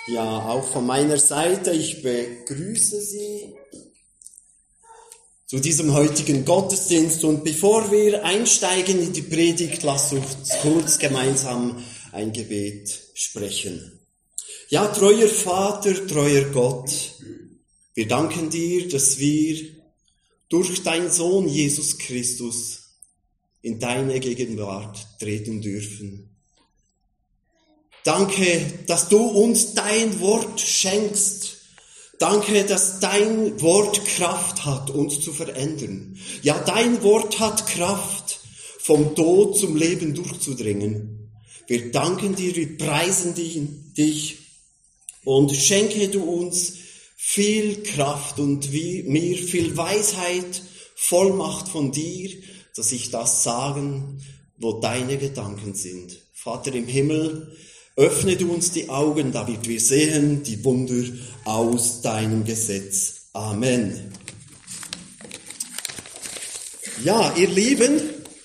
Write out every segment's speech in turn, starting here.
Ja, auch von meiner Seite, ich begrüße Sie zu diesem heutigen Gottesdienst. Und bevor wir einsteigen in die Predigt, lasst uns kurz gemeinsam ein Gebet sprechen. Ja, treuer Vater, treuer Gott, wir danken dir, dass wir durch deinen Sohn Jesus Christus in deine Gegenwart treten dürfen. Danke, dass du uns dein Wort schenkst. Danke, dass dein Wort Kraft hat, uns zu verändern. Ja, dein Wort hat Kraft, vom Tod zum Leben durchzudringen. Wir danken dir, wir preisen dich und schenke du uns viel Kraft und mir viel Weisheit, Vollmacht von dir, dass ich das sagen, wo deine Gedanken sind. Vater im Himmel, öffne du uns die Augen, damit wir sehen die Wunder aus deinem Gesetz. Amen. Ja, ihr Lieben,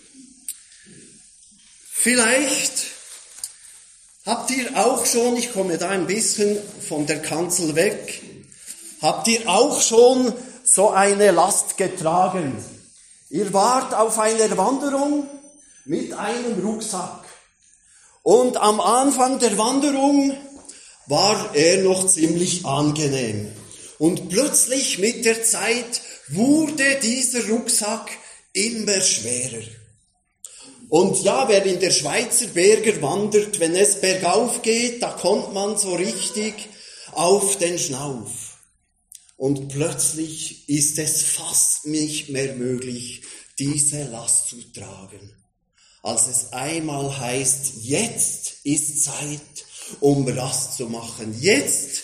vielleicht habt ihr auch schon, ich komme da ein bisschen von der Kanzel weg, habt ihr auch schon so eine Last getragen? Ihr wart auf einer Wanderung mit einem Rucksack. Und am Anfang der Wanderung war er noch ziemlich angenehm. Und plötzlich mit der Zeit wurde dieser Rucksack immer schwerer. Und ja, wer in der Schweizer Berge wandert, wenn es bergauf geht, da kommt man so richtig auf den Schnauf. Und plötzlich ist es fast nicht mehr möglich, diese Last zu tragen. Als es einmal heißt, jetzt ist Zeit, um Rast zu machen. Jetzt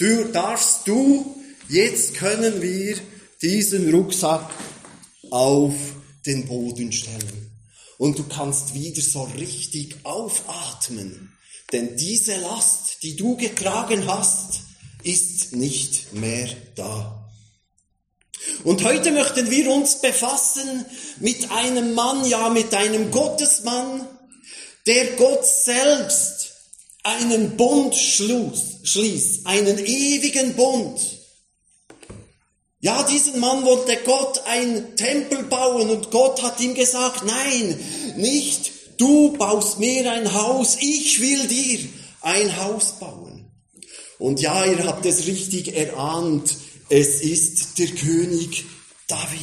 jetzt können wir diesen Rucksack auf den Boden stellen. Und du kannst wieder so richtig aufatmen. Denn diese Last, die du getragen hast, ist nicht mehr da. Und heute möchten wir uns befassen mit einem Mann, ja mit einem Gottesmann, der Gott selbst einen Bund schließt, einen ewigen Bund. Ja, diesen Mann wollte Gott einen Tempel bauen und Gott hat ihm gesagt, nein, nicht du baust mir ein Haus, ich will dir ein Haus bauen. Und ja, ihr habt es richtig erahnt, es ist der König David.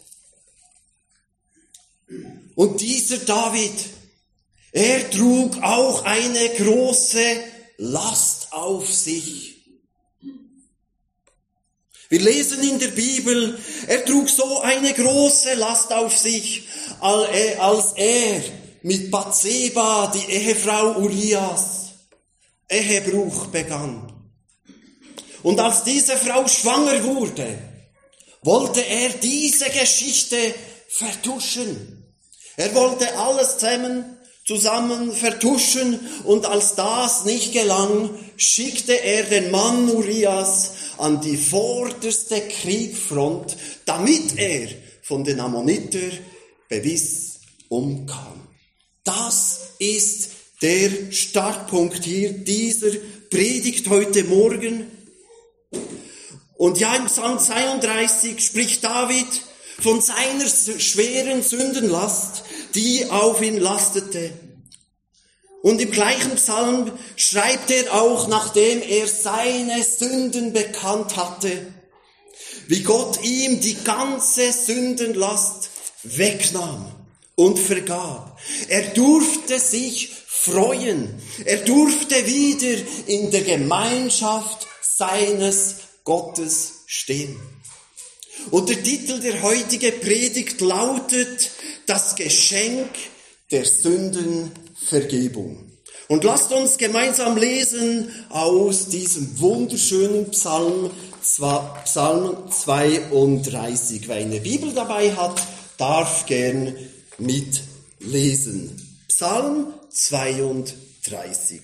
Und dieser David, er trug auch eine große Last auf sich. Wir lesen in der Bibel, er trug so eine große Last auf sich, als er mit Bathseba, die Ehefrau Urias, Ehebruch begann. Und als diese Frau schwanger wurde, wollte er diese Geschichte vertuschen. Er wollte alles zusammen vertuschen und als das nicht gelang, schickte er den Mann Urias an die vorderste Kriegfront, damit er von den Ammoniter gewiss umkam. Das ist der Startpunkt hier dieser Predigt heute Morgen. Und ja, im Psalm 32 spricht David von seiner schweren Sündenlast, die auf ihn lastete. Und im gleichen Psalm schreibt er auch, nachdem er seine Sünden bekannt hatte, wie Gott ihm die ganze Sündenlast wegnahm und vergab. Er durfte sich freuen. Er durfte wieder in der Gemeinschaft seines Gottes stehen. Und der Titel der heutigen Predigt lautet Das Geschenk der Sündenvergebung. Und lasst uns gemeinsam lesen aus diesem wunderschönen Psalm 32. Wer eine Bibel dabei hat, darf gern mitlesen. Psalm 32.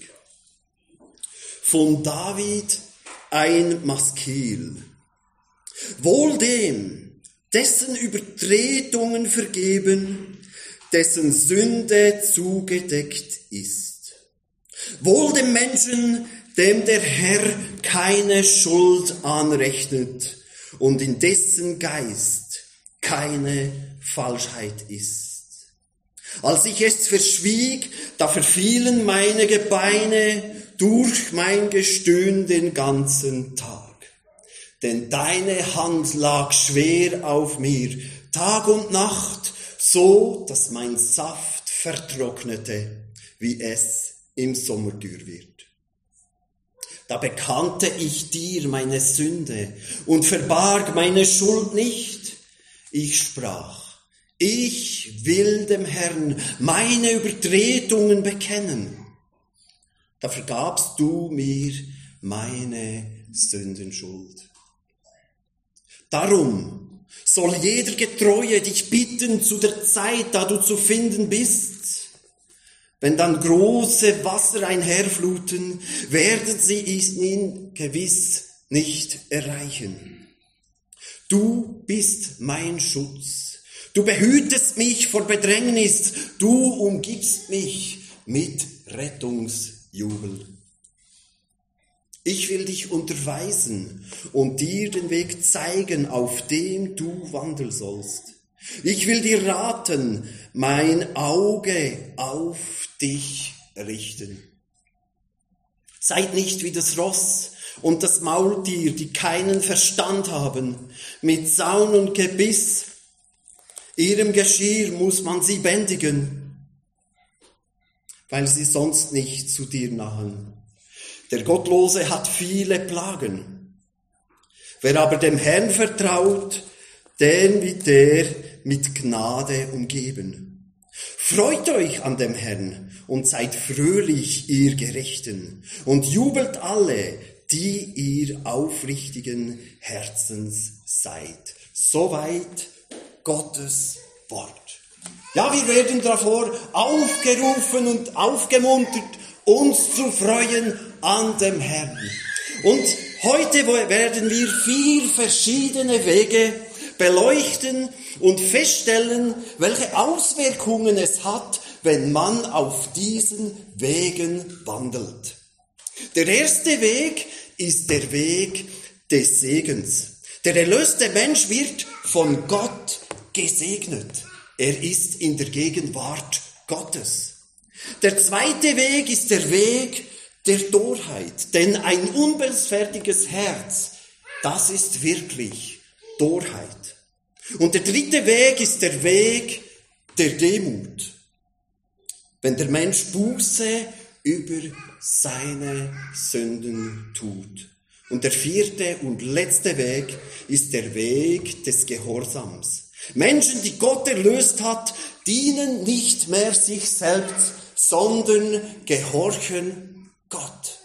Von David ein Maskil. Wohl dem, dessen Übertretungen vergeben, dessen Sünde zugedeckt ist. Wohl dem Menschen, dem der Herr keine Schuld anrechnet und in dessen Geist keine Falschheit ist. Als ich es verschwieg, da verfielen meine Gebeine durch mein Gestöhn den ganzen Tag. Denn deine Hand lag schwer auf mir, Tag und Nacht, so dass mein Saft vertrocknete, wie es im Sommer dürr wird. Da bekannte ich dir meine Sünde und verbarg meine Schuld nicht. Ich sprach, ich will dem Herrn meine Übertretungen bekennen. Da vergabst du mir meine Sündenschuld. Darum soll jeder Getreue dich bitten zu der Zeit, da du zu finden bist. Wenn dann große Wasser einherfluten, werden sie ihn gewiss nicht erreichen. Du bist mein Schutz. Du behütest mich vor Bedrängnis. Du umgibst mich mit Rettungsjubel. Ich will dich unterweisen und dir den Weg zeigen, auf dem du wandeln sollst. Ich will dir raten, mein Auge auf dich richten. Seid nicht wie das Ross und das Maultier, die keinen Verstand haben. Mit Zaun und Gebiss, ihrem Geschirr muss man sie bändigen, weil sie sonst nicht zu dir nahen. Der Gottlose hat viele Plagen. Wer aber dem Herrn vertraut, den wird er mit Gnade umgeben. Freut euch an dem Herrn und seid fröhlich, ihr Gerechten, und jubelt alle, die ihr aufrichtigen Herzens seid. Soweit Gottes Wort. Ja, wir werden davor aufgerufen und aufgemuntert, uns zu freuen an dem Herrn. Und heute werden wir 4 verschiedene Wege beleuchten und feststellen, welche Auswirkungen es hat, wenn man auf diesen Wegen wandelt. Der erste Weg ist der Weg des Segens. Der erlöste Mensch wird von Gott gesegnet. Er ist in der Gegenwart Gottes. Der zweite Weg ist der Weg der Torheit, denn ein unbußfertiges Herz, das ist wirklich Torheit. Und der dritte Weg ist der Weg der Demut, wenn der Mensch Buße über seine Sünden tut. Und der vierte und letzte Weg ist der Weg des Gehorsams. Menschen, die Gott erlöst hat, dienen nicht mehr sich selbst, sondern gehorchen Gott.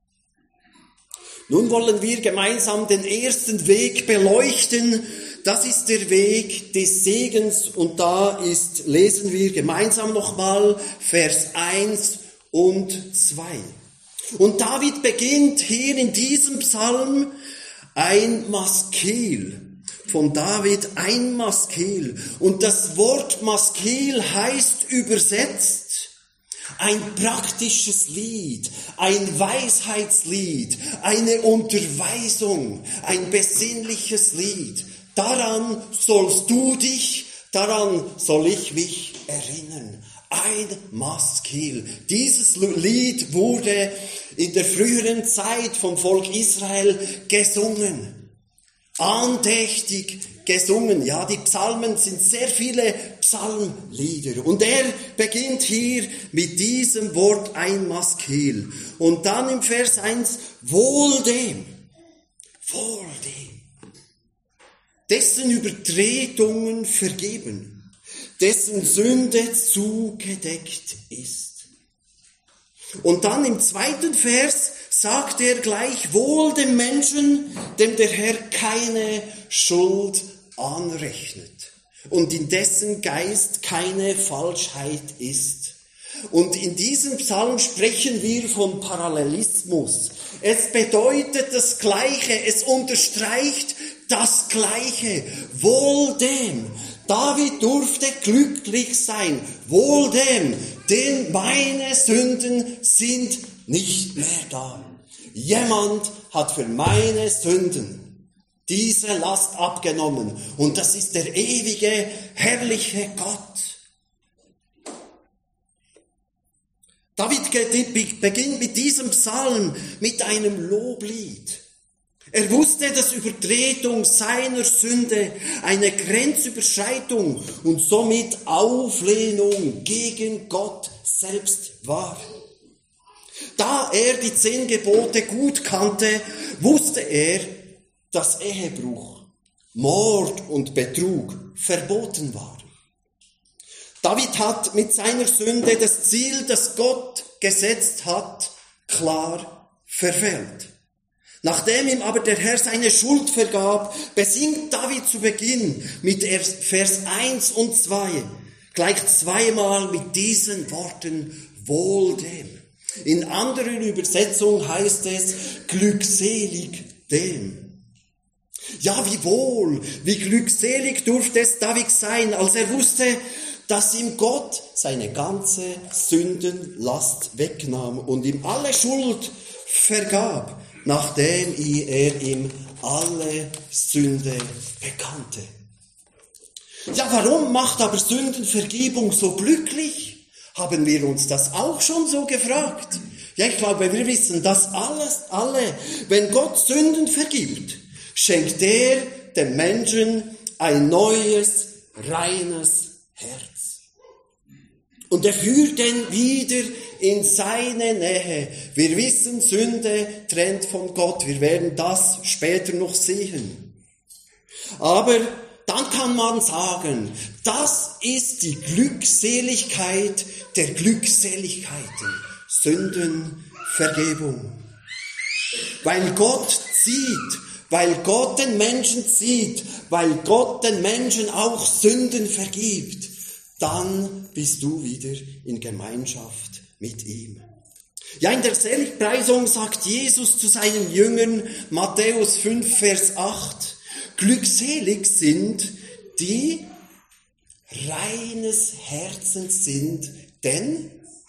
Nun wollen wir gemeinsam den ersten Weg beleuchten. Das ist der Weg des Segens. Und da lesen wir gemeinsam nochmal Vers 1 und 2. Und David beginnt hier in diesem Psalm ein Maskil. Von David ein Maskil. Und das Wort Maskil heißt übersetzt ein praktisches Lied, ein Weisheitslied, eine Unterweisung, ein besinnliches Lied. Daran sollst du dich, daran soll ich mich erinnern. Ein Maskil. Dieses Lied wurde in der früheren Zeit vom Volk Israel gesungen. Andächtig gesungen. Ja, die Psalmen sind sehr viele Psalmlieder. Und er beginnt hier mit diesem Wort ein Maskil. Und dann im Vers 1, wohl dem, dessen Übertretungen vergeben, dessen Sünde zugedeckt ist. Und dann im zweiten Vers sagt er gleich, wohl dem Menschen, dem der Herr keine Schuld anrechnet und in dessen Geist keine Falschheit ist. Und in diesem Psalm sprechen wir von Parallelismus. Es bedeutet das Gleiche, es unterstreicht das Gleiche. Wohl dem. David durfte glücklich sein. Wohl dem, denn meine Sünden sind nicht mehr da. Jemand hat für meine Sünden diese Last abgenommen. Und das ist der ewige, herrliche Gott. David beginnt mit diesem Psalm mit einem Loblied. Er wusste, dass Übertretung seiner Sünde eine Grenzüberschreitung und somit Auflehnung gegen Gott selbst war. Da er die 10 Gebote gut kannte, wusste er, dass Ehebruch, Mord und Betrug verboten waren. David hat mit seiner Sünde das Ziel, das Gott gesetzt hat, klar verfehlt. Nachdem ihm aber der Herr seine Schuld vergab, besingt David zu Beginn mit Vers 1 und 2 gleich zweimal mit diesen Worten wohl dem. In anderen Übersetzungen heißt es glückselig dem. Ja, wie wohl, wie glückselig durfte es David sein, als er wusste, dass ihm Gott seine ganze Sündenlast wegnahm und ihm alle Schuld vergab, nachdem er ihm alle Sünde bekannte. Ja, warum macht aber Sündenvergebung so glücklich? Haben wir uns das auch schon so gefragt? Ja, ich glaube, wir wissen das alle. Wenn Gott Sünden vergibt, schenkt er dem Menschen ein neues, reines Herz. Und er führt ihn wieder in seine Nähe. Wir wissen, Sünde trennt von Gott. Wir werden das später noch sehen. Aber dann kann man sagen, das ist die Glückseligkeit der Glückseligkeiten. Sündenvergebung. Weil Gott zieht, weil Gott den Menschen zieht, weil Gott den Menschen auch Sünden vergibt, dann bist du wieder in Gemeinschaft mit ihm. Ja, in der Seligpreisung sagt Jesus zu seinen Jüngern, Matthäus 5, Vers 8, glückselig sind, die reines Herzens sind, denn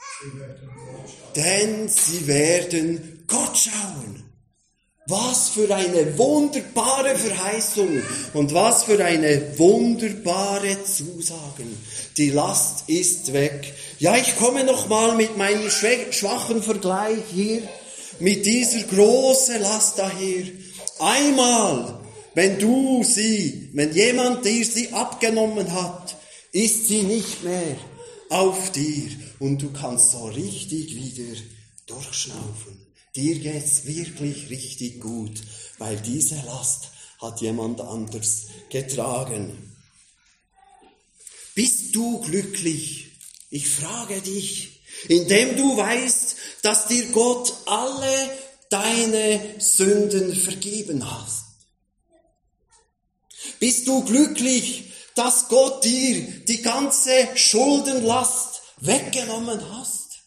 sie werden Gott schauen. Was für eine wunderbare Verheißung und was für eine wunderbare Zusagen. Die Last ist weg. Ja, ich komme nochmal mit meinem schwachen Vergleich hier, mit dieser großen Last daher. Einmal, wenn jemand dir sie abgenommen hat, ist sie nicht mehr auf dir und du kannst so richtig wieder durchschnaufen. Dir geht's wirklich richtig gut, weil diese Last hat jemand anders getragen. Bist du glücklich? Ich frage dich, indem du weißt, dass dir Gott alle deine Sünden vergeben hat. Bist du glücklich, dass Gott dir die ganze Schuldenlast weggenommen hat?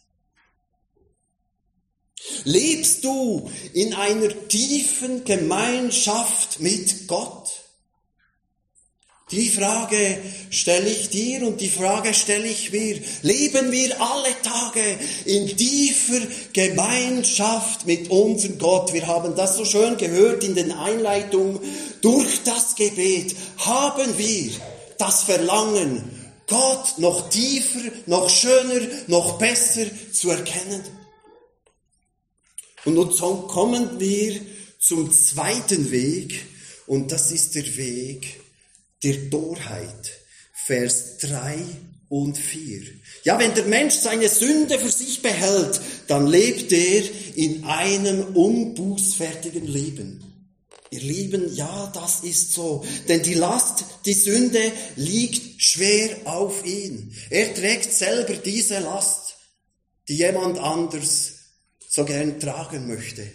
Lebst du in einer tiefen Gemeinschaft mit Gott? Die Frage stelle ich dir und die Frage stelle ich mir. Leben wir alle Tage in tiefer Gemeinschaft mit unserem Gott? Wir haben das so schön gehört in den Einleitungen. Durch das Gebet haben wir das Verlangen, Gott noch tiefer, noch schöner, noch besser zu erkennen. Und nun kommen wir zum zweiten Weg, und das ist der Weg der Torheit. Vers 3 und 4. Ja, wenn der Mensch seine Sünde für sich behält, dann lebt er in einem unbußfertigen Leben. Ihr Lieben, ja, das ist so. Denn die Last, die Sünde liegt schwer auf ihn. Er trägt selber diese Last, die jemand anders so gern tragen möchte.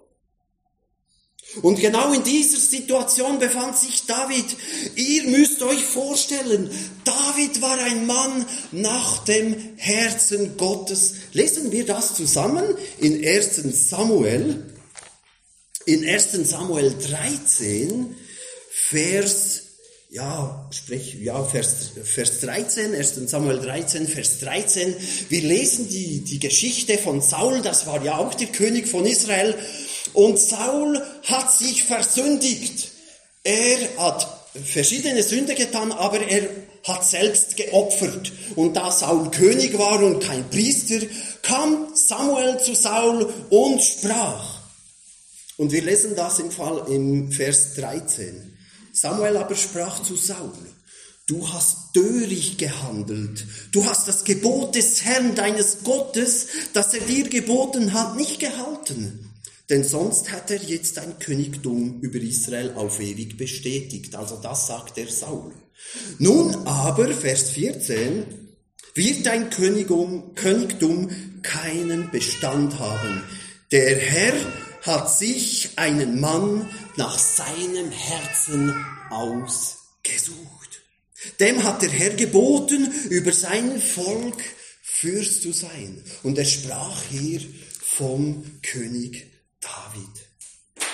Und genau in dieser Situation befand sich David. Ihr müsst euch vorstellen, David war ein Mann nach dem Herzen Gottes. Lesen wir das zusammen in 1. Samuel 13, Vers Vers 13, 1. Samuel 13, Vers 13. Wir lesen die Geschichte von Saul, das war ja auch der König von Israel. Und Saul hat sich versündigt. Er hat verschiedene Sünde getan, aber er hat selbst geopfert. Und da Saul König war und kein Priester, kam Samuel zu Saul und sprach. Und wir lesen das im Vers 13. Samuel aber sprach zu Saul: Du hast töricht gehandelt. Du hast das Gebot des Herrn, deines Gottes, das er dir geboten hat, nicht gehalten. Denn sonst hat er jetzt dein Königtum über Israel auf ewig bestätigt. Also das sagt der Saul. Nun aber, Vers 14, wird dein Königtum keinen Bestand haben. Der Herr hat sich einen Mann nach seinem Herzen ausgesucht. Dem hat der Herr geboten, über sein Volk Fürst zu sein. Und er sprach hier vom König David.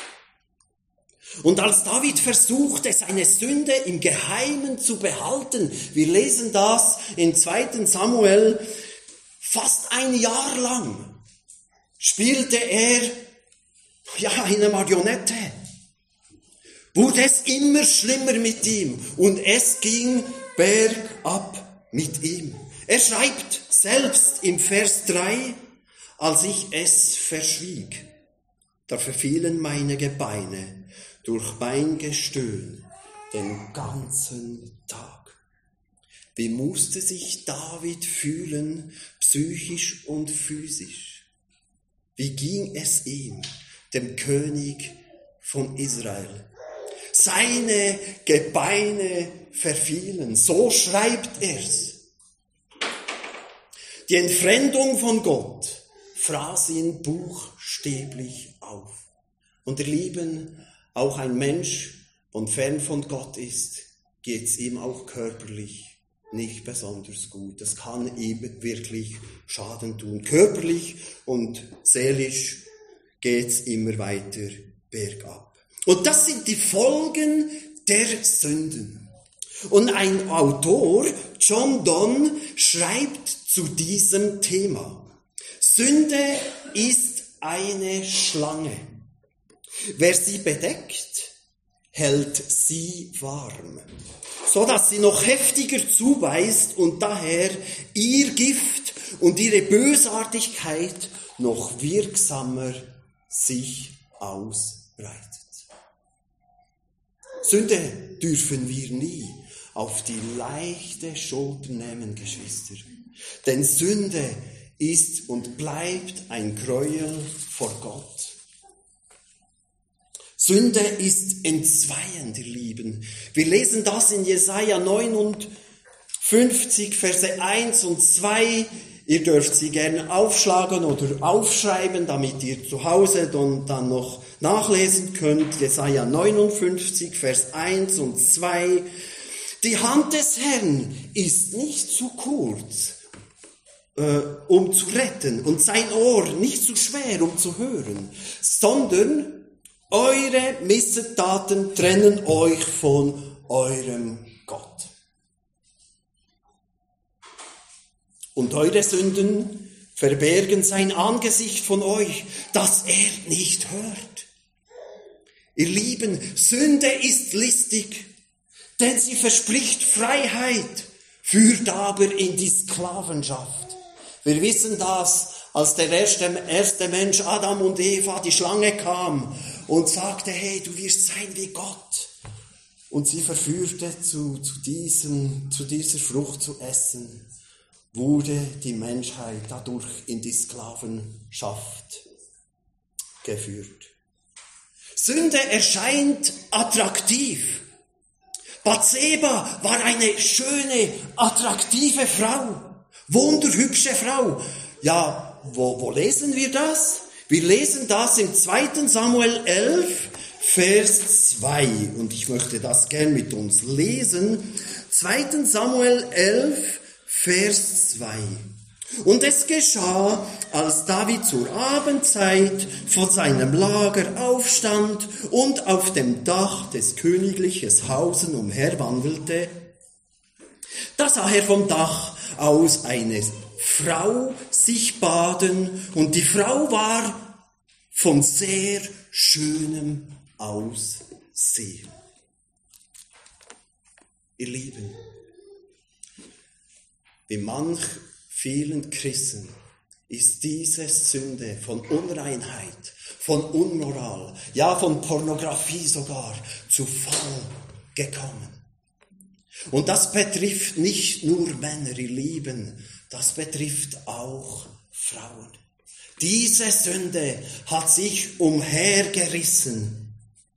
Und als David versuchte, seine Sünde im Geheimen zu behalten, wir lesen das in 2. Samuel, fast ein Jahr lang spielte er eine Marionette. Wurde es immer schlimmer mit ihm und es ging bergab mit ihm. Er schreibt selbst im Vers 3, als ich es verschwieg, da verfielen meine Gebeine durch mein Gestöhn den ganzen Tag. Wie musste sich David fühlen, psychisch und physisch? Wie ging es ihm, dem König von Israel? Seine Gebeine verfielen, so schreibt er's. Die Entfremdung von Gott fraß ihn buchstäblich auf. Und ihr Lieben, auch ein Mensch, der fern von Gott ist, geht's ihm auch körperlich nicht besonders gut. Das kann ihm wirklich Schaden tun. Körperlich und seelisch geht's immer weiter bergab. Und das sind die Folgen der Sünden. Und ein Autor, John Donne, schreibt zu diesem Thema: Sünde ist eine Schlange. Wer sie bedeckt, hält sie warm, so dass sie noch heftiger zubeißt und daher ihr Gift und ihre Bösartigkeit noch wirksamer sich ausbreitet. Sünde dürfen wir nie auf die leichte Schulter nehmen, Geschwister. Denn Sünde ist und bleibt ein Gräuel vor Gott. Sünde ist entzweiend, ihr Lieben. Wir lesen das in Jesaja 59, Verse 1 und 2. Ihr dürft sie gerne aufschlagen oder aufschreiben, damit ihr zu Hause dann noch nachlesen könnt. Jesaja 59, Vers 1 und 2. Die Hand des Herrn ist nicht zu kurz, um zu retten, und sein Ohr nicht zu schwer, um zu hören, sondern eure Missetaten trennen euch von eurem Gott. Und eure Sünden verbergen sein Angesicht von euch, dass er nicht hört. Ihr Lieben, Sünde ist listig, denn sie verspricht Freiheit, führt aber in die Sklavenschaft. Wir wissen das, als der erste Mensch, Adam und Eva, die Schlange kam und sagte, hey, du wirst sein wie Gott. Und sie verführte zu dieser Frucht zu essen, wurde die Menschheit dadurch in die Sklavenschaft geführt. Sünde erscheint attraktiv. Bathseba war eine schöne, attraktive Frau, wunderhübsche Frau. Ja, wo lesen wir das? Wir lesen das im 2. Samuel 11, Vers 2. Und ich möchte das gern mit uns lesen. 2. Samuel 11, Vers 2. Und es geschah, als David zur Abendzeit von seinem Lager aufstand und auf dem Dach des königlichen Hauses umherwandelte, da sah er vom Dach aus eine Frau sich baden, und die Frau war von sehr schönem Aussehen. Ihr Lieben, wie manch vielen Christen ist diese Sünde von Unreinheit, von Unmoral, ja von Pornografie sogar zu Fall gekommen. Und das betrifft nicht nur Männer, ihr Lieben, das betrifft auch Frauen. Diese Sünde hat sich umhergerissen.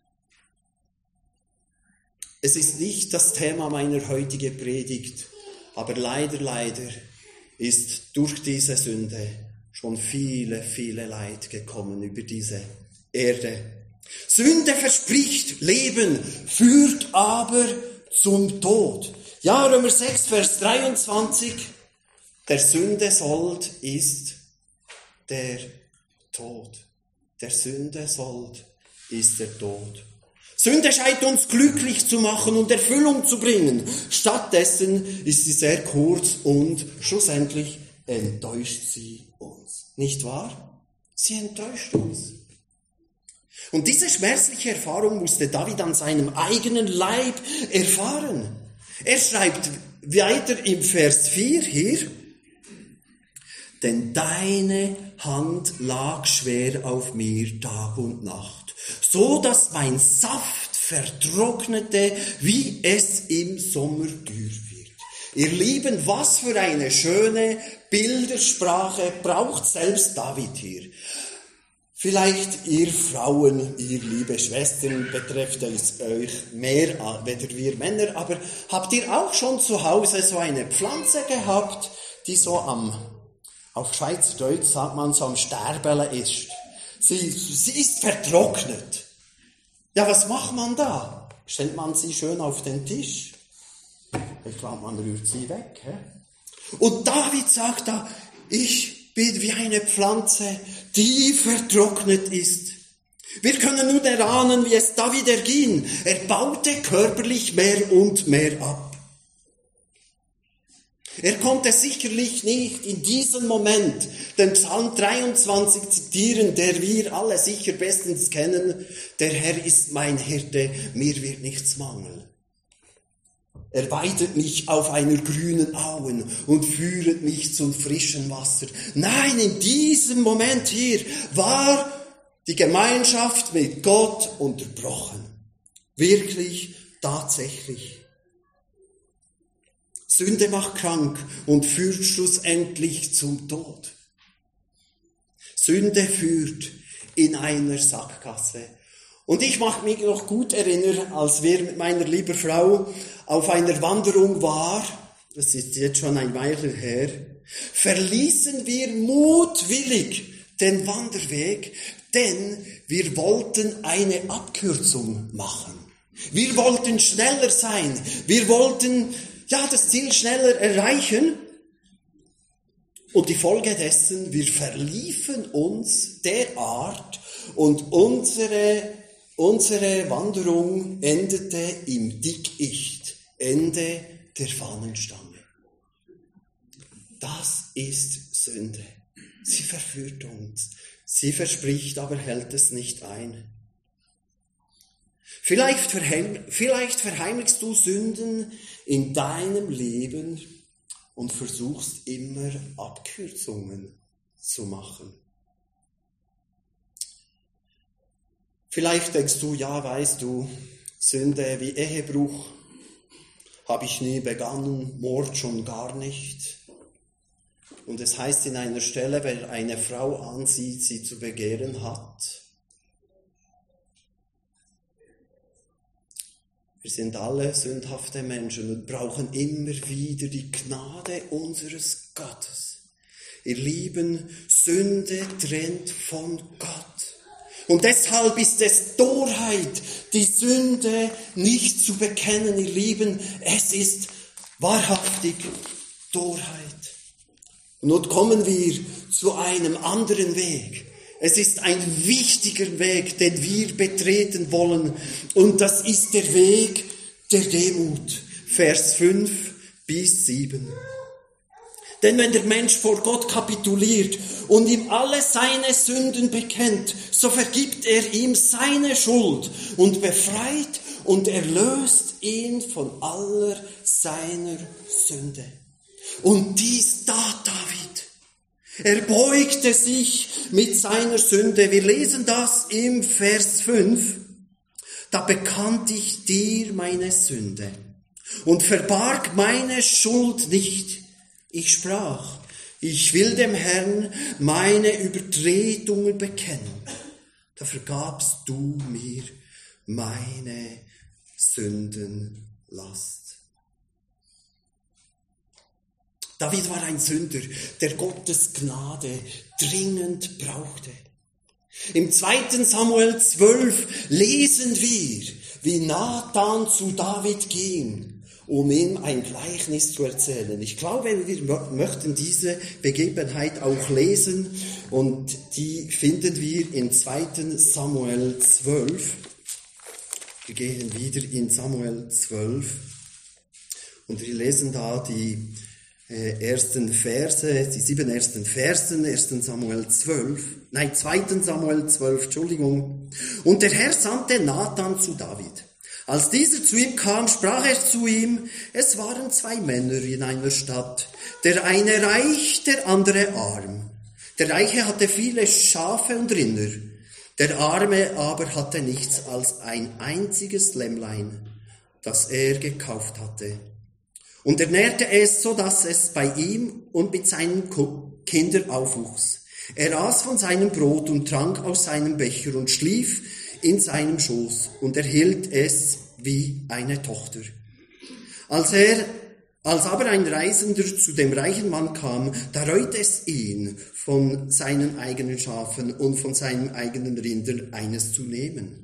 Es ist nicht das Thema meiner heutigen Predigt, aber leider ist durch diese Sünde schon viele Leid gekommen über diese Erde. Sünde verspricht Leben, führt aber zum Tod. Ja, Römer 6, Vers 23, der Sünde Sold ist der Tod. Der Sünde Sold ist der Tod. Sünde scheint uns glücklich zu machen und Erfüllung zu bringen. Stattdessen ist sie sehr kurz und schlussendlich enttäuscht sie uns. Nicht wahr? Sie enttäuscht uns. Und diese schmerzliche Erfahrung musste David an seinem eigenen Leib erfahren. Er schreibt weiter im Vers 4 hier, denn deine Hand lag schwer auf mir Tag und Nacht, so dass mein Saft vertrocknete, wie es im Sommer dürr wird. Ihr Lieben, was für eine schöne Bildersprache braucht selbst David hier. Vielleicht ihr Frauen, ihr liebe Schwestern, betrifft es euch mehr als wir Männer, aber habt ihr auch schon zu Hause so eine Pflanze gehabt, die so auf Schweizerdeutsch sagt man, so am Sterbele ist? Sie ist vertrocknet. Ja, was macht man da? Stellt man sie schön auf den Tisch? Ich glaube, man rührt sie weg. Und David sagt da, ich bin wie eine Pflanze, die vertrocknet ist. Wir können nur erahnen, wie es David erging. Er baute körperlich mehr und mehr ab. Er konnte sicherlich nicht in diesem Moment den Psalm 23 zitieren, der wir alle sicher bestens kennen. Der Herr ist mein Hirte, mir wird nichts mangeln. Er weidet mich auf einer grünen Auen und führet mich zum frischen Wasser. Nein, in diesem Moment hier war die Gemeinschaft mit Gott unterbrochen. Wirklich, tatsächlich. Sünde macht krank und führt schlussendlich zum Tod. Sünde führt in einer Sackgasse. Und ich mag mich noch gut erinnern, als wir mit meiner lieben Frau auf einer Wanderung waren, das ist jetzt schon ein Weile her, verließen wir mutwillig den Wanderweg, denn wir wollten eine Abkürzung machen. Wir wollten schneller sein. Wir wollten das Ziel schneller erreichen. Und die Folge dessen, wir verliefen uns derart und unsere Wanderung endete im Dickicht, Ende der Fahnenstange. Das ist Sünde. Sie verführt uns. Sie verspricht, aber hält es nicht ein. Vielleicht verheimlichst du Sünden in deinem Leben und versuchst immer Abkürzungen zu machen. Vielleicht denkst du, ja, weißt du, Sünde wie Ehebruch habe ich nie begangen, Mord schon gar nicht. Und es heißt in einer Stelle, wer eine Frau ansieht, sie zu begehren hat. Wir sind alle sündhafte Menschen und brauchen immer wieder die Gnade unseres Gottes. Ihr Lieben, Sünde trennt von Gott. Und deshalb ist es Torheit, die Sünde nicht zu bekennen, ihr Lieben. Es ist wahrhaftig Torheit. Und nun kommen wir zu einem anderen Weg. Es ist ein wichtiger Weg, den wir betreten wollen. Und das ist der Weg der Demut. Vers 5 bis 7. Denn wenn der Mensch vor Gott kapituliert und ihm alle seine Sünden bekennt, so vergibt er ihm seine Schuld und befreit und erlöst ihn von aller seiner Sünde. Und dies tat David. Er beugte sich mit seiner Sünde. Wir lesen das im Vers 5. Da bekannt ich dir meine Sünde und verbarg meine Schuld nicht. Ich sprach, ich will dem Herrn meine Übertretungen bekennen. Da vergabst du mir meine Sündenlast. David war ein Sünder, der Gottes Gnade dringend brauchte. Im 2. Samuel 12 lesen wir, wie Nathan zu David ging, um ihm ein Gleichnis zu erzählen. Ich glaube, wir möchten diese Begebenheit auch lesen und die finden wir in 2. Samuel 12. Wir gehen wieder in Samuel 12 und wir lesen da die ersten Verse, die 7 ersten Versen, 1. Samuel 12, 2. Samuel 12, Entschuldigung. Und der Herr sandte Nathan zu David. Als dieser zu ihm kam, sprach er zu ihm, es waren 2 Männer in einer Stadt, der eine reich, der andere arm. Der Reiche hatte viele Schafe und Rinder, der Arme aber hatte nichts als ein einziges Lämmlein, das er gekauft hatte. Und er nährte es, so dass es bei ihm und mit seinen Kindern aufwuchs. Er aß von seinem Brot und trank aus seinem Becher und schlief in seinem Schoß und erhielt es wie eine Tochter. Als aber ein Reisender zu dem reichen Mann kam, da reute es ihn, von seinen eigenen Schafen und von seinen eigenen Rindern eines zu nehmen,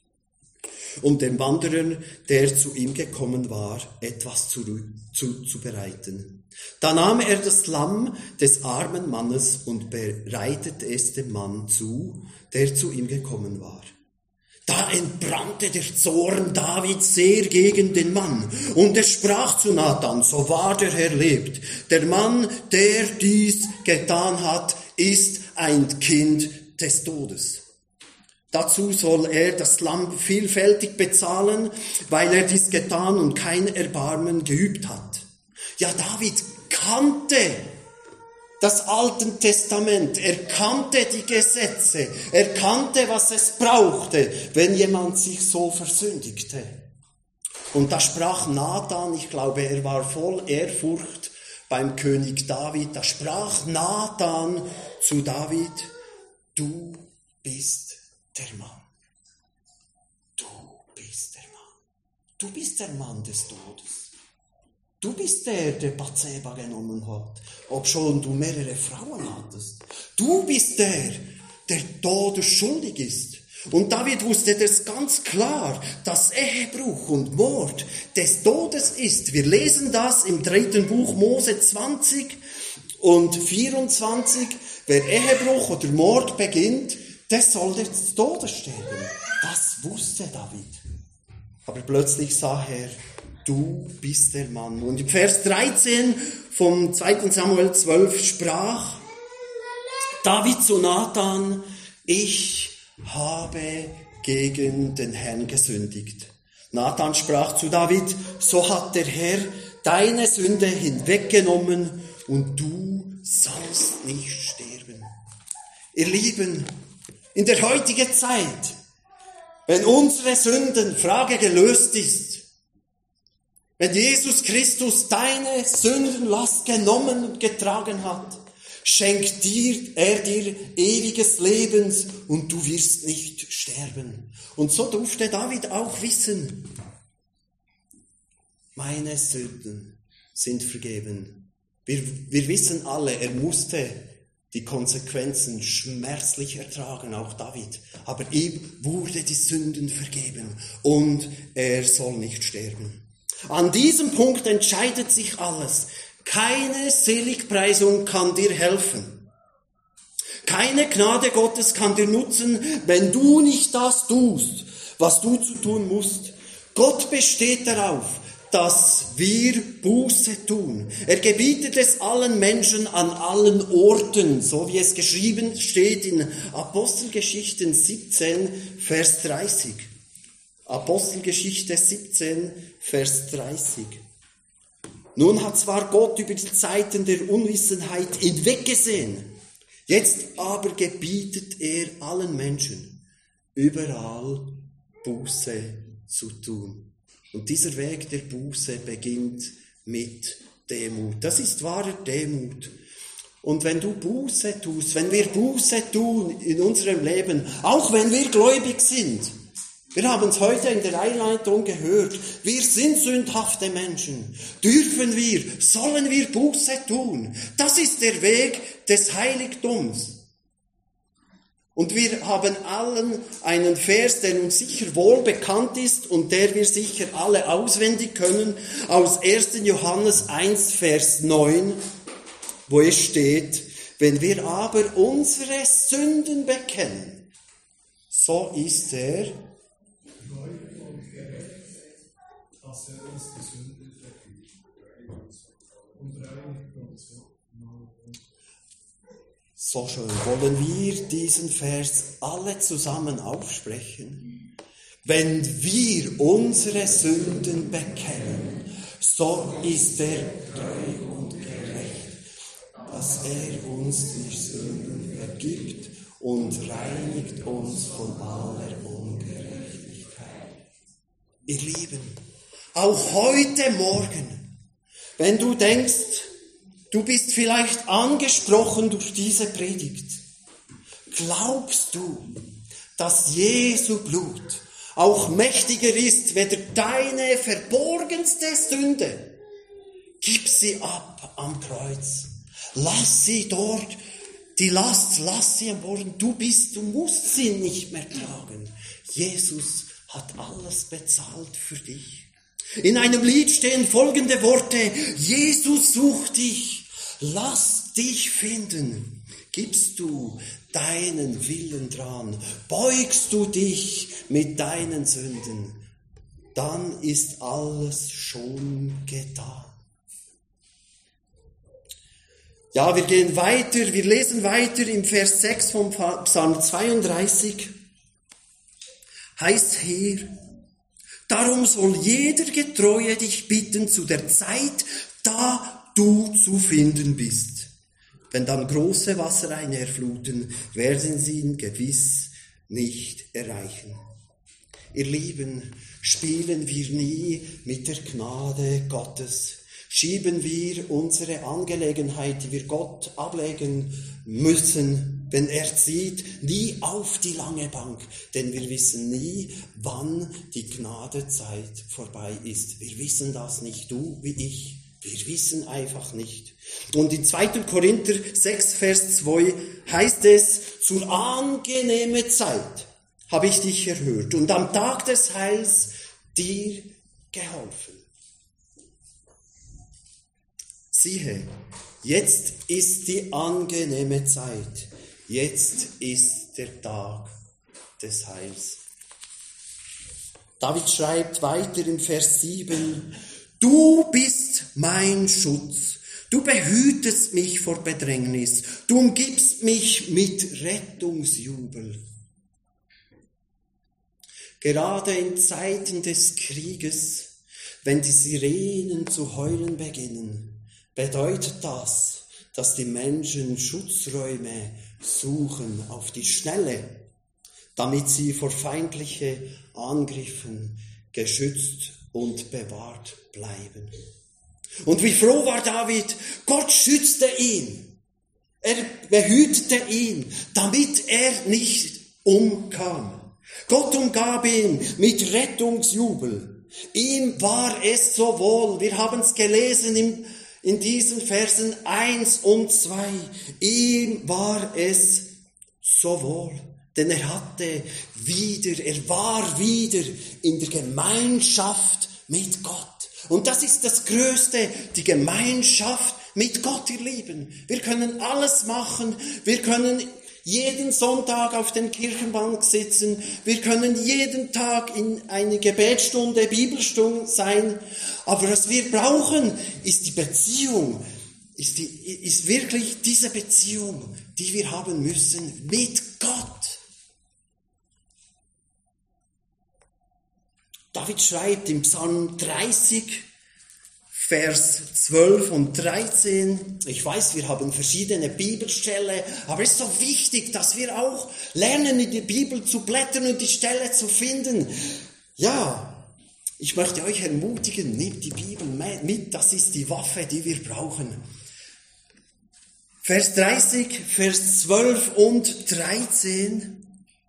um dem Wanderer, der zu ihm gekommen war, etwas zuzubereiten. Da nahm er das Lamm des armen Mannes und bereitete es dem Mann zu, der zu ihm gekommen war. Da entbrannte der Zorn Davids sehr gegen den Mann, und er sprach zu Nathan, so wahr der Herr lebt, der Mann, der dies getan hat, ist ein Kind des Todes. Dazu soll er das Lamm vielfältig bezahlen, weil er dies getan und kein Erbarmen geübt hat. Ja, David kannte das Alte Testament, er kannte die Gesetze, er kannte, was es brauchte, wenn jemand sich so versündigte. Und da sprach Nathan, ich glaube, er war voll Ehrfurcht beim König David, da sprach Nathan zu David, du bist der Mann. Du bist der Mann. Du bist der Mann des Todes. Du bist der Bathseba genommen hat, obschon du mehrere Frauen hattest. Du bist der Todes schuldig ist. Und David wusste das ganz klar, dass Ehebruch und Mord des Todes ist. Wir lesen das im 3. Buch Mose 20 und 24. Wer Ehebruch oder Mord beginnt, der soll des Todes sterben. Das wusste David. Aber plötzlich sah er, du bist der Mann. Und im Vers 13 vom 2. Samuel 12 sprach David zu Nathan, ich habe gegen den Herrn gesündigt. Nathan sprach zu David, so hat der Herr deine Sünde hinweggenommen und du sollst nicht sterben. Ihr Lieben, in der heutigen Zeit, wenn unsere Sündenfrage gelöst ist, wenn Jesus Christus deine Sündenlast genommen und getragen hat, schenkt er dir ewiges Leben und du wirst nicht sterben. Und so durfte David auch wissen, meine Sünden sind vergeben. Wir wissen alle, er musste die Konsequenzen schmerzlich ertragen, auch David. Aber ihm wurde die Sünden vergeben und er soll nicht sterben. An diesem Punkt entscheidet sich alles. Keine Seligpreisung kann dir helfen. Keine Gnade Gottes kann dir nutzen, wenn du nicht das tust, was du zu tun musst. Gott besteht darauf, dass wir Buße tun. Er gebietet es allen Menschen an allen Orten, so wie es geschrieben steht in Apostelgeschichte 17, Vers 30. Apostelgeschichte 17, Vers 30. Nun hat zwar Gott über die Zeiten der Unwissenheit hinweggesehen, jetzt aber gebietet er allen Menschen, überall Buße zu tun. Und dieser Weg der Buße beginnt mit Demut. Das ist wahre Demut. Und wenn du Buße tust, wenn wir Buße tun in unserem Leben, auch wenn wir gläubig sind, wir haben es heute in der Einleitung gehört, wir sind sündhafte Menschen, sollen wir Buße tun. Das ist der Weg des Heiligtums. Und wir haben allen einen Vers, der uns sicher wohl bekannt ist und der wir sicher alle auswendig können, aus 1. Johannes 1, Vers 9, wo es steht, wenn wir aber unsere Sünden bekennen, so ist er, dass er uns die Sünden vergibt und reinigt uns. So schön. Wollen wir diesen Vers alle zusammen aufsprechen? Wenn wir unsere Sünden bekennen, so ist er treu und gerecht, dass er uns die Sünden vergibt und reinigt uns von aller Ungerechtigkeit. Ihr Lieben, auch heute Morgen, wenn du denkst, du bist vielleicht angesprochen durch diese Predigt, glaubst du, dass Jesu Blut auch mächtiger ist, weder deine verborgenste Sünde? Gib sie ab am Kreuz. Lass sie dort, die Last, lass sie am Boden. Du musst sie nicht mehr tragen. Jesus hat alles bezahlt für dich. In einem Lied stehen folgende Worte: Jesus sucht dich, lass dich finden. Gibst du deinen Willen dran, beugst du dich mit deinen Sünden, dann ist alles schon getan. Ja, wir gehen weiter, wir lesen weiter im Vers 6 vom Psalm 32. Heißt hier: Darum soll jeder Getreue dich bitten zu der Zeit, da du zu finden bist. Wenn dann große Wassereine erfluten, werden sie ihn gewiss nicht erreichen. Ihr Lieben, spielen wir nie mit der Gnade Gottes. Schieben wir unsere Angelegenheit, die wir Gott ablegen müssen, wenn er zieht, nie auf die lange Bank. Denn wir wissen nie, wann die Gnadezeit vorbei ist. Wir wissen das nicht, du wie ich. Wir wissen einfach nicht. Und in 2. Korinther 6, Vers 2 heißt es: Zur angenehmen Zeit habe ich dich erhört und am Tag des Heils dir geholfen. Siehe, jetzt ist die angenehme Zeit. Jetzt ist der Tag des Heils. David schreibt weiter in Vers 7: Du bist mein Schutz. Du behütest mich vor Bedrängnis. Du umgibst mich mit Rettungsjubel. Gerade in Zeiten des Krieges, wenn die Sirenen zu heulen beginnen, bedeutet das, dass die Menschen Schutzräume suchen auf die Schnelle, damit sie vor feindlichen Angriffen geschützt und bewahrt bleiben. Und wie froh war David, Gott schützte ihn. Er behütete ihn, damit er nicht umkam. Gott umgab ihn mit Rettungsjubel. Ihm war es so wohl. Wir haben es gelesen in diesen Versen 1 und 2. Ihm war es so wohl. Denn er war wieder in der Gemeinschaft mit Gott. Und das ist das Größte, die Gemeinschaft mit Gott, ihr Lieben. Wir können alles machen, wir können jeden Sonntag auf den Kirchenbank sitzen, wir können jeden Tag in eine Gebetsstunde, Bibelstunde sein, aber was wir brauchen, ist die Beziehung, ist wirklich diese Beziehung, die wir haben müssen mit Gott. David schreibt im Psalm 30, Vers 12 und 13, ich weiß, wir haben verschiedene Bibelstellen, aber es ist so wichtig, dass wir auch lernen, in die Bibel zu blättern und die Stelle zu finden. Ja, ich möchte euch ermutigen, nehmt die Bibel mit, das ist die Waffe, die wir brauchen. Vers 30, Vers 12 und 13.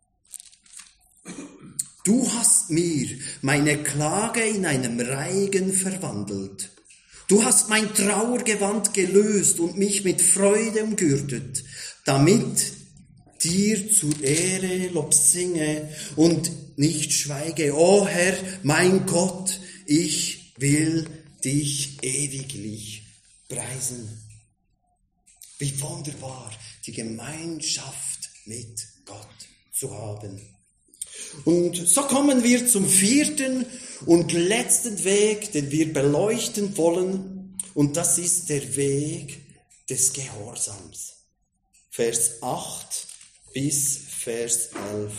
Du hast mir meine Klage in einem Reigen verwandelt. Du hast mein Trauergewand gelöst und mich mit Freude umgürtet, damit dir zur Ehre Lob singe und nicht schweige. O Herr, mein Gott, ich will dich ewiglich preisen. Wie wunderbar, die Gemeinschaft mit Gott zu haben. Und so kommen wir zum 4. und letzten Weg, den wir beleuchten wollen. Und das ist der Weg des Gehorsams. Vers 8 bis Vers 11.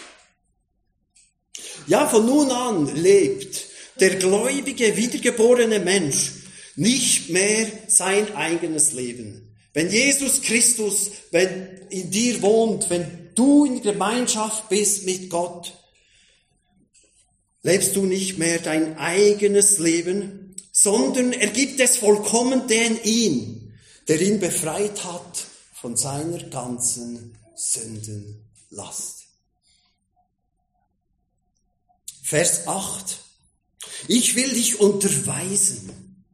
Ja, von nun an lebt der gläubige, wiedergeborene Mensch nicht mehr sein eigenes Leben. Wenn Jesus Christus in dir wohnt, wenn du in Gemeinschaft bist mit Gott, lebst du nicht mehr dein eigenes Leben, sondern er gibt es vollkommen den der ihn befreit hat von seiner ganzen Sündenlast. Vers 8. Ich will dich unterweisen,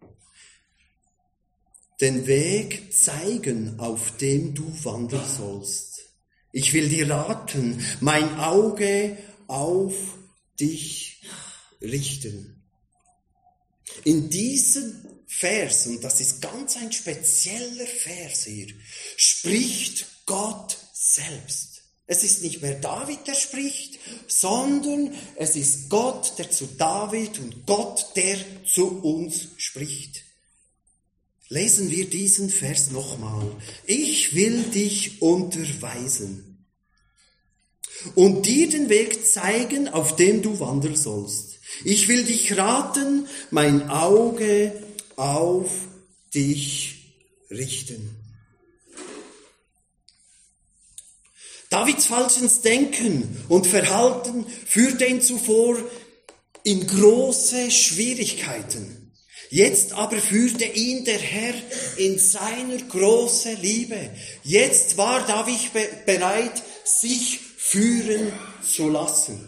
den Weg zeigen, auf dem du wandeln sollst. Ich will dir raten, mein Auge auf dich richten. In diesem Vers, und das ist ganz ein spezieller Vers hier, spricht Gott selbst. Es ist nicht mehr David, der spricht, sondern es ist Gott, der zu David und Gott, der zu uns spricht. Lesen wir diesen Vers nochmal. Ich will dich unterweisen und dir den Weg zeigen, auf dem du wandeln sollst. Ich will dich raten, mein Auge auf dich richten. Davids falsches Denken und Verhalten führte ihn zuvor in große Schwierigkeiten. Jetzt aber führte ihn der Herr in seiner großen Liebe. Jetzt war David bereit, sich führen zu lassen.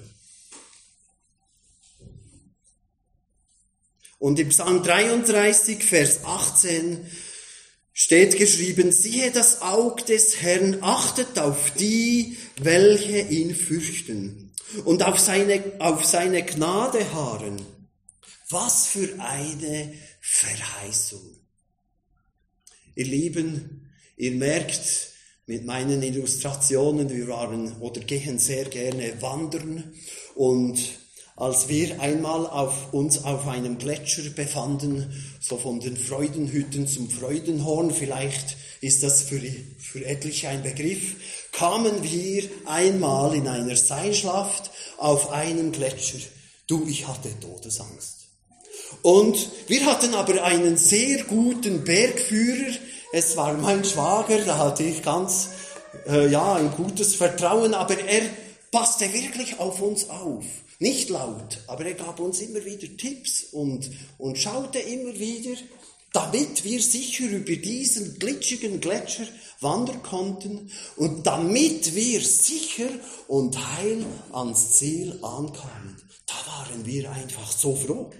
Und im Psalm 33, Vers 18 steht geschrieben, siehe, das Auge des Herrn achtet auf die, welche ihn fürchten und auf seine Gnade harren. Was für eine Verheißung. Ihr Lieben, ihr merkt mit meinen Illustrationen, wir waren oder gehen sehr gerne wandern, und als wir einmal uns auf einem Gletscher befanden, so von den Freudenhütten zum Freudenhorn, vielleicht ist das für etliche ein Begriff, kamen wir einmal in einer Seilschaft auf einem Gletscher. Du, ich hatte Todesangst. Und wir hatten aber einen sehr guten Bergführer, es war mein Schwager, da hatte ich ein gutes Vertrauen, aber er passte wirklich auf uns auf. Nicht laut, aber er gab uns immer wieder Tipps und schaute immer wieder, damit wir sicher über diesen glitschigen Gletscher wandern konnten und damit wir sicher und heil ans Ziel ankamen. Da waren wir einfach so froh.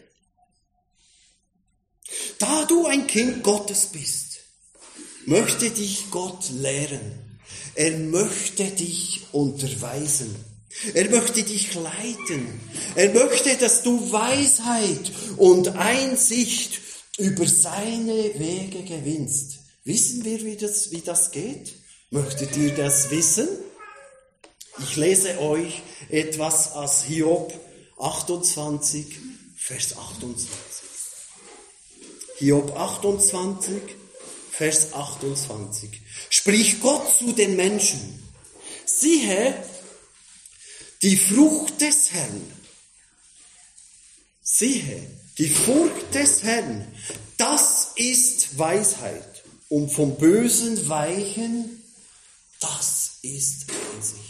Da du ein Kind Gottes bist, möchte dich Gott lehren. Er möchte dich unterweisen. Er möchte dich leiten. Er möchte, dass du Weisheit und Einsicht über seine Wege gewinnst. Wissen wir, wie das geht? Möchtet ihr das wissen? Ich lese euch etwas aus Hiob 28, Vers 28. Hiob 28, Vers 28. Spricht Gott zu den Menschen: Siehe, die Frucht des Herrn. Siehe, die Furcht des Herrn, das ist Weisheit. Und vom Bösen weichen, das ist Einsicht.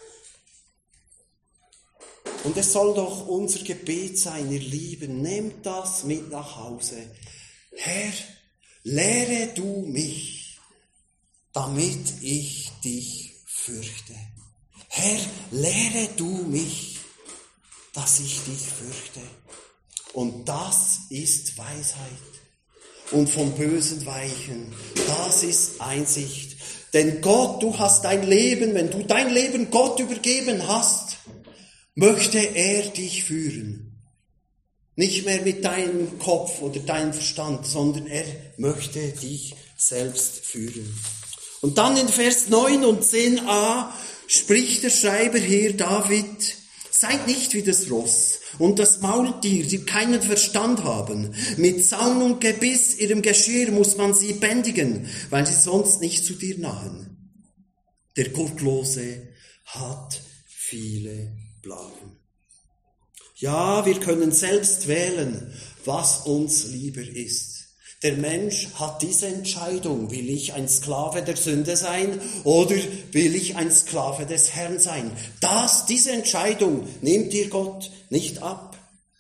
Und es soll doch unser Gebet sein, ihr Lieben, nehmt das mit nach Hause. Herr, lehre du mich, damit ich dich fürchte. Herr, lehre du mich, dass ich dich fürchte. Und das ist Weisheit. Und vom Bösen weichen, das ist Einsicht. Denn Gott, du hast dein Leben, wenn du dein Leben Gott übergeben hast, möchte er dich führen. Nicht mehr mit deinem Kopf oder deinem Verstand, sondern er möchte dich selbst führen. Und dann in Vers 9 und 10a spricht der Schreiber hier David: Seid nicht wie das Ross und das Maultier, die keinen Verstand haben. Mit Zaun und Gebiss, ihrem Geschirr, muss man sie bändigen, weil sie sonst nicht zu dir nahen. Der Gottlose hat viele Blagen. Ja, wir können selbst wählen, was uns lieber ist. Der Mensch hat diese Entscheidung: Will ich ein Sklave der Sünde sein oder will ich ein Sklave des Herrn sein? Diese Entscheidung nimmt dir Gott nicht ab.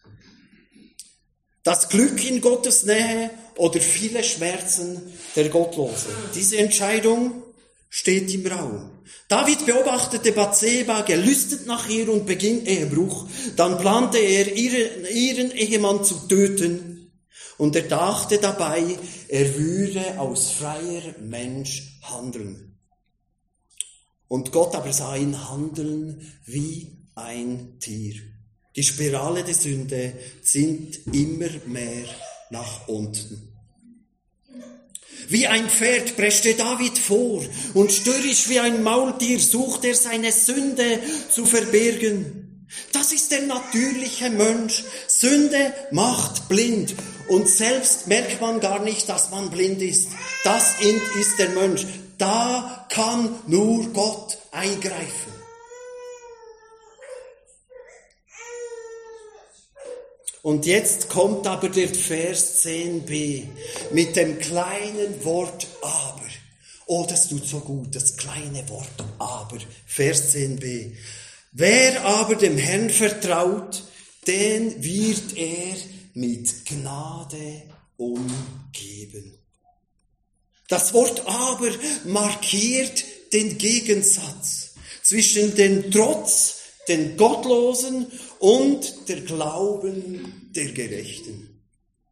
Das Glück in Gottes Nähe oder viele Schmerzen der Gottlose. Diese Entscheidung steht im Raum. David beobachtete Bathseba, gelüstet nach ihr und beging Ehebruch. Dann plante er, ihren Ehemann zu töten. Und er dachte dabei, er würde aus freier Mensch handeln. Und Gott aber sah ihn handeln wie ein Tier. Die Spirale der Sünde zieht immer mehr nach unten. Wie ein Pferd preschte David vor und störrisch wie ein Maultier sucht er seine Sünde zu verbergen. Das ist der natürliche Mensch. Sünde macht blind. Und selbst merkt man gar nicht, dass man blind ist. Das ist der Mensch. Da kann nur Gott eingreifen. Und jetzt kommt aber der Vers 10b mit dem kleinen Wort aber. Oh, das tut so gut, das kleine Wort aber. Vers 10b. Wer aber dem Herrn vertraut, den wird er mit Gnade umgeben. Das Wort aber markiert den Gegensatz zwischen dem Trotz, den Gottlosen und der Glauben der Gerechten.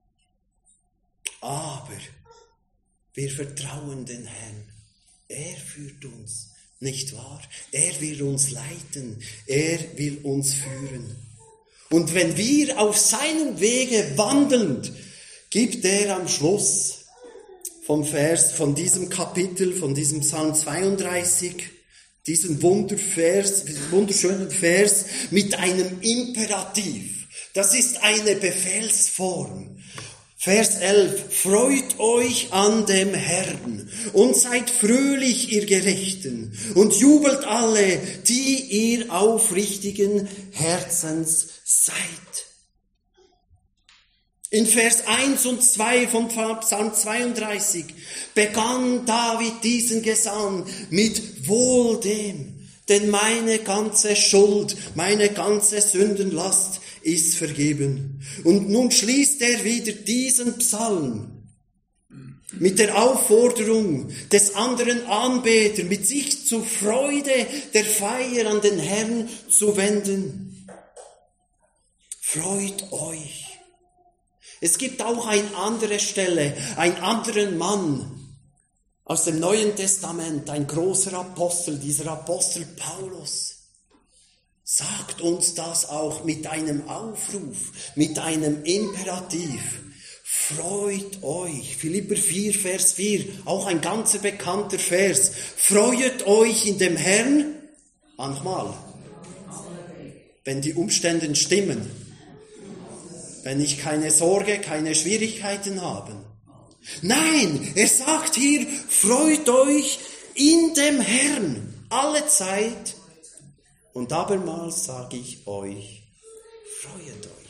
Aber wir vertrauen den Herrn. Er führt uns, nicht wahr? Er will uns leiten. Er will uns führen. Und wenn wir auf seinem Wege wandeln, gibt er am Schluss von diesem Kapitel, von diesem Psalm 32, diesen wunderschönen Vers mit einem Imperativ. Das ist eine Befehlsform. Vers 11. Freut euch an dem Herrn und seid fröhlich, ihr Gerechten, und jubelt alle, die ihr aufrichtigen Herzens seid. In Vers 1 und 2 von Psalm 32 begann David diesen Gesang mit Wohl dem, denn meine ganze Schuld, meine ganze Sündenlast ist vergeben. Und nun schließt er wieder diesen Psalm mit der Aufforderung des anderen Anbeters, mit sich zur Freude der Feier an den Herrn zu wenden. Freut euch. Es gibt auch eine andere Stelle, einen anderen Mann aus dem Neuen Testament, ein großer Apostel, dieser Apostel Paulus. sagt uns das auch mit einem Aufruf, mit einem Imperativ. Freut euch. Philipper 4, Vers 4, auch ein ganzer bekannter Vers. Freut euch in dem Herrn, manchmal, wenn die Umstände stimmen, wenn ich keine Sorge, keine Schwierigkeiten habe. Nein, er sagt hier, freut euch in dem Herrn, alle Zeit. Und abermals sage ich euch, freut euch.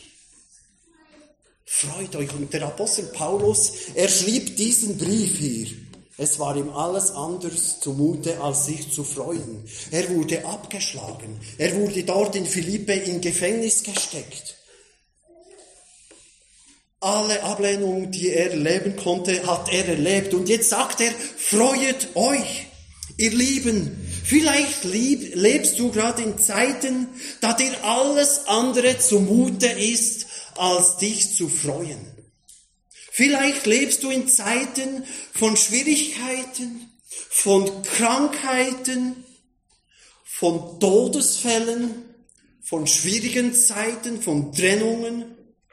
Freut euch. Und der Apostel Paulus, er schrieb diesen Brief hier. Es war ihm alles anders zumute, als sich zu freuen. Er wurde abgeschlagen. Er wurde dort in Philippe in Gefängnis gesteckt. Alle Ablehnung, die er erleben konnte, hat er erlebt. Und jetzt sagt er, freut euch, ihr Lieben. Vielleicht lebst du gerade in Zeiten, da dir alles andere zumute ist, als dich zu freuen. Vielleicht lebst du in Zeiten von Schwierigkeiten, von Krankheiten, von Todesfällen, von schwierigen Zeiten, von Trennungen.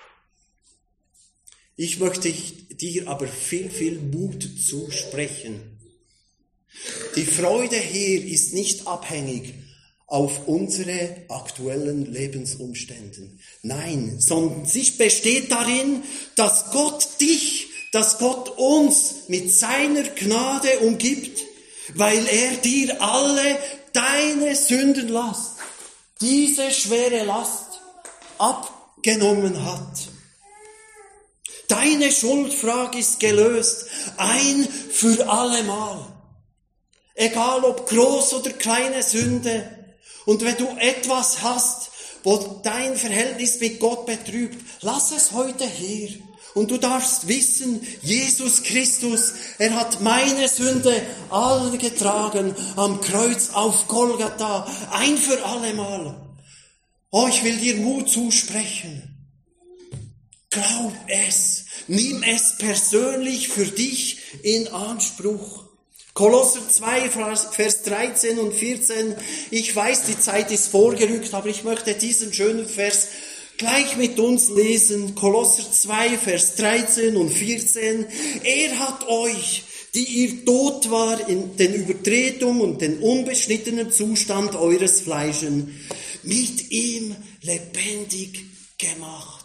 Ich möchte dir aber viel, viel Mut zusprechen. Die Freude hier ist nicht abhängig auf unsere aktuellen Lebensumständen. Nein, sondern sie besteht darin, dass Gott uns mit seiner Gnade umgibt, weil er dir alle deine Sündenlast, diese schwere Last abgenommen hat. Deine Schuldfrage ist gelöst, ein für allemal. Egal ob groß oder kleine Sünde. Und wenn du etwas hast, wo dein Verhältnis mit Gott betrübt, lass es heute her. Und du darfst wissen, Jesus Christus, er hat meine Sünde alle getragen am Kreuz auf Golgatha, ein für allemal. Oh, ich will dir Mut zusprechen. Glaub es, nimm es persönlich für dich in Anspruch. Kolosser 2, Vers 13 und 14. Ich weiß, die Zeit ist vorgerückt, aber ich möchte diesen schönen Vers gleich mit uns lesen. Kolosser 2, Vers 13 und 14. Er hat euch, die ihr tot war in den Übertretungen und den unbeschnittenen Zustand eures Fleisches, mit ihm lebendig gemacht,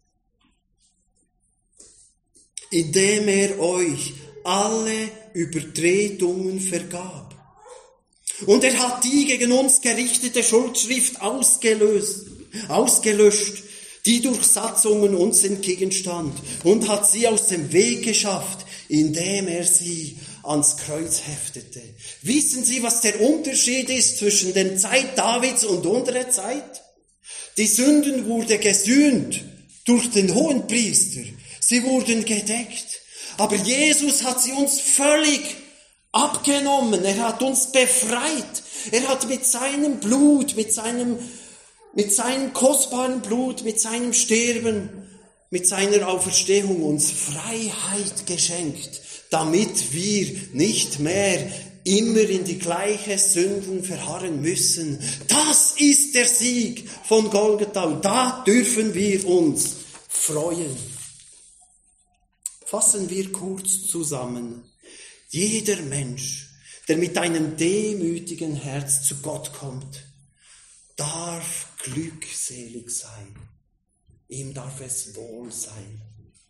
indem er euch alle Übertretungen vergab. Und er hat die gegen uns gerichtete Schuldschrift ausgelöscht, die durch Satzungen uns entgegenstand, und hat sie aus dem Weg geschafft, indem er sie ans Kreuz heftete. Wissen Sie, was der Unterschied ist zwischen der Zeit Davids und unserer Zeit? Die Sünden wurden gesühnt durch den Hohenpriester. Sie wurden gedeckt. Aber Jesus hat sie uns völlig abgenommen. Er hat uns befreit. Er hat mit seinem Blut, mit seinem kostbaren Blut, mit seinem Sterben, mit seiner Auferstehung uns Freiheit geschenkt, damit wir nicht mehr immer in die gleichen Sünden verharren müssen. Das ist der Sieg von Golgatha. Und da dürfen wir uns freuen. Fassen wir kurz zusammen. Jeder Mensch, der mit einem demütigen Herz zu Gott kommt, darf glückselig sein. Ihm darf es wohl sein.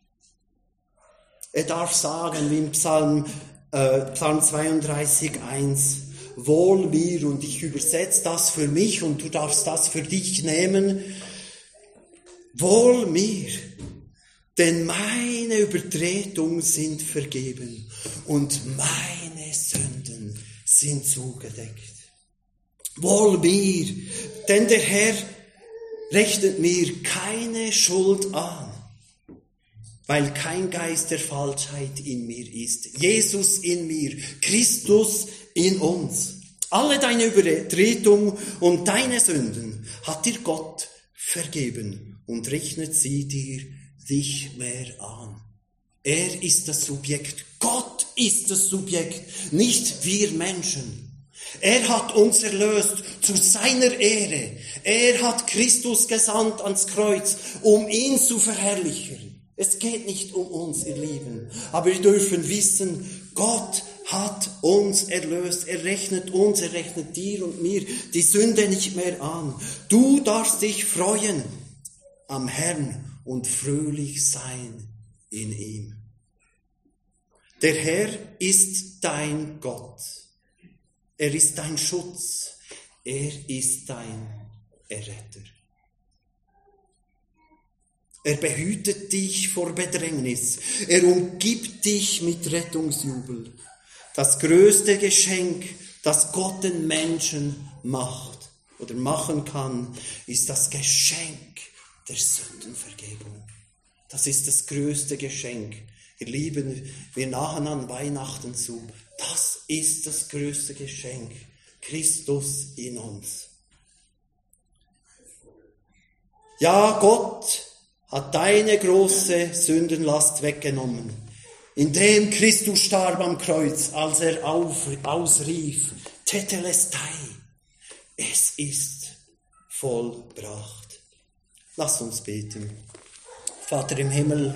Er darf sagen, wie im Psalm 32, 1, wohl mir, und ich übersetze das für mich und du darfst das für dich nehmen, wohl mir, denn meine Übertretungen sind vergeben und meine Sünden sind zugedeckt. Wohl mir, denn der Herr rechnet mir keine Schuld an, weil kein Geist der Falschheit in mir ist. Jesus in mir, Christus in uns. Alle deine Übertretungen und deine Sünden hat dir Gott vergeben und rechnet sie dir nicht mehr an. Er ist das Subjekt, Gott ist das Subjekt, nicht wir Menschen. Er hat uns erlöst zu seiner Ehre. Er hat Christus gesandt ans Kreuz, um ihn zu verherrlichen. Es geht nicht um uns, ihr Lieben. Aber wir dürfen wissen, Gott hat uns erlöst. Er rechnet dir und mir die Sünde nicht mehr an. Du darfst dich freuen am Herrn und fröhlich sein in ihm. Der Herr ist dein Gott. Er ist dein Schutz. Er ist dein Erretter. Er behütet dich vor Bedrängnis. Er umgibt dich mit Rettungsjubel. Das größte Geschenk, das Gott den Menschen macht oder machen kann, ist das Geschenk der Sündenvergebung. Das ist das größte Geschenk. Ihr Lieben, wir nahen an Weihnachten zu. Das ist das größte Geschenk. Christus in uns. Ja, Gott hat deine große Sündenlast weggenommen, indem Christus starb am Kreuz, als er ausrief, Tetelestai, es ist vollbracht. Lass uns beten. Vater im Himmel,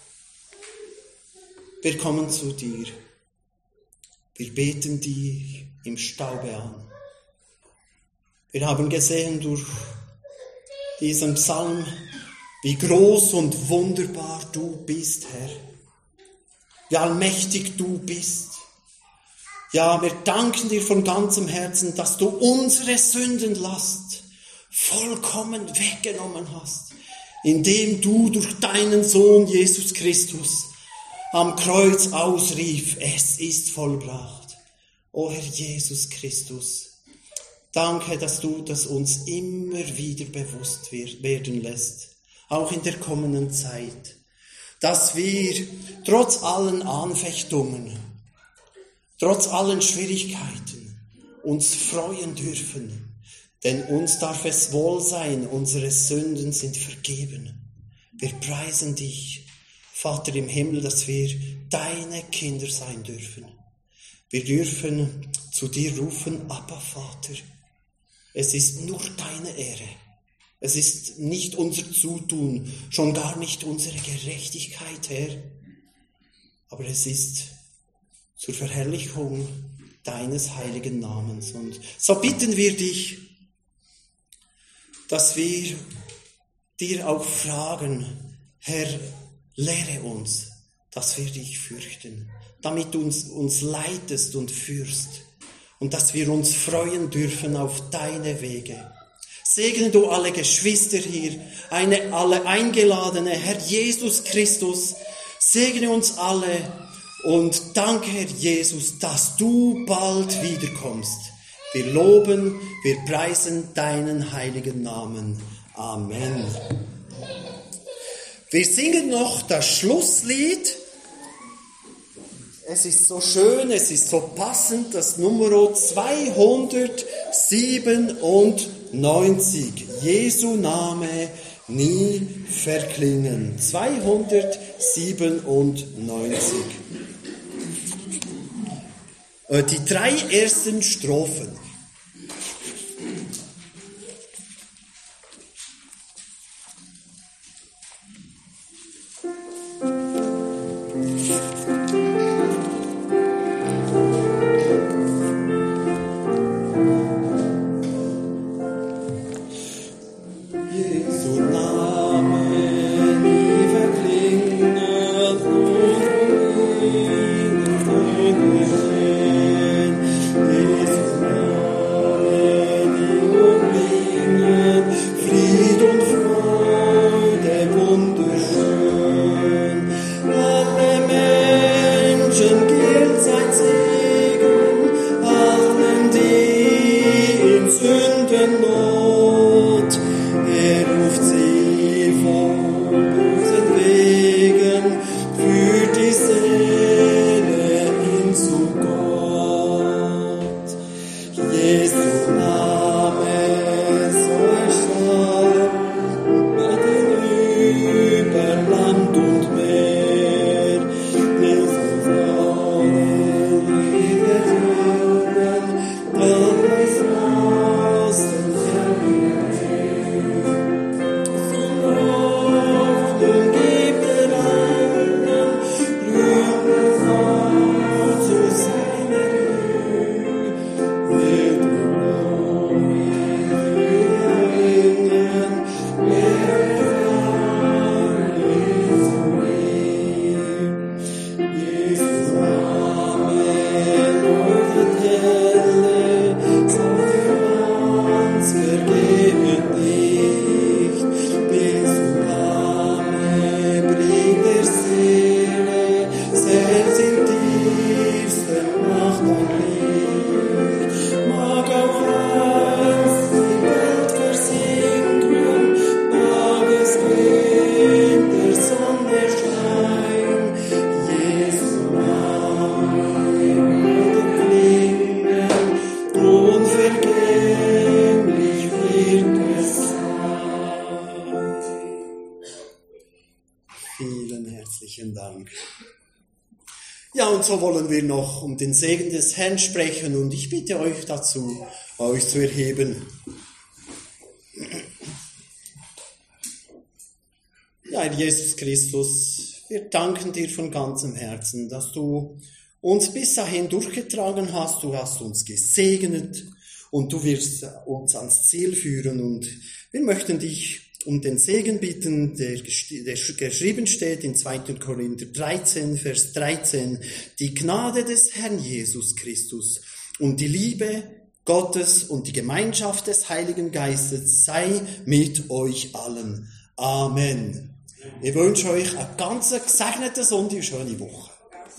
wir kommen zu dir. Wir beten dich im Staube an. Wir haben gesehen durch diesen Psalm, wie groß und wunderbar du bist, Herr. Wie allmächtig du bist. Ja, wir danken dir von ganzem Herzen, dass du unsere Sündenlast vollkommen weggenommen hast, indem du durch deinen Sohn Jesus Christus am Kreuz ausrief, es ist vollbracht. O Herr Jesus Christus, danke, dass du das uns immer wieder bewusst werden lässt, auch in der kommenden Zeit, dass wir trotz allen Anfechtungen, trotz allen Schwierigkeiten uns freuen dürfen, denn uns darf es wohl sein, unsere Sünden sind vergeben. Wir preisen dich, Vater im Himmel, dass wir deine Kinder sein dürfen. Wir dürfen zu dir rufen, Abba Vater. Es ist nur deine Ehre. Es ist nicht unser Zutun, schon gar nicht unsere Gerechtigkeit, Herr. Aber es ist zur Verherrlichung deines heiligen Namens. Und so bitten wir dich, dass wir dir auch fragen, Herr, lehre uns, dass wir dich fürchten, damit du uns leitest und führst und dass wir uns freuen dürfen auf deine Wege. Segne du alle Geschwister hier, alle Eingeladene, Herr Jesus Christus, segne uns alle und danke, Herr Jesus, dass du bald wiederkommst. Wir loben, wir preisen deinen heiligen Namen. Amen. Wir singen noch das Schlusslied. Es ist so schön, es ist so passend, das Nummer 297. Jesu Name nie verklingen. 297. Die 3 ersten Strophen. Jesus, Vielen herzlichen Dank. Ja, und so wollen wir noch um den Segen des Herrn sprechen und ich bitte euch dazu, euch zu erheben. Ja, Herr Jesus Christus, wir danken dir von ganzem Herzen, dass du uns bis dahin durchgetragen hast, du hast uns gesegnet und du wirst uns ans Ziel führen und wir möchten dich um den Segen bitten, der geschrieben steht in 2. Korinther 13, Vers 13, die Gnade des Herrn Jesus Christus und die Liebe Gottes und die Gemeinschaft des Heiligen Geistes sei mit euch allen. Amen. Ich wünsche euch eine ganz gesegnete Sonntag und schöne Woche.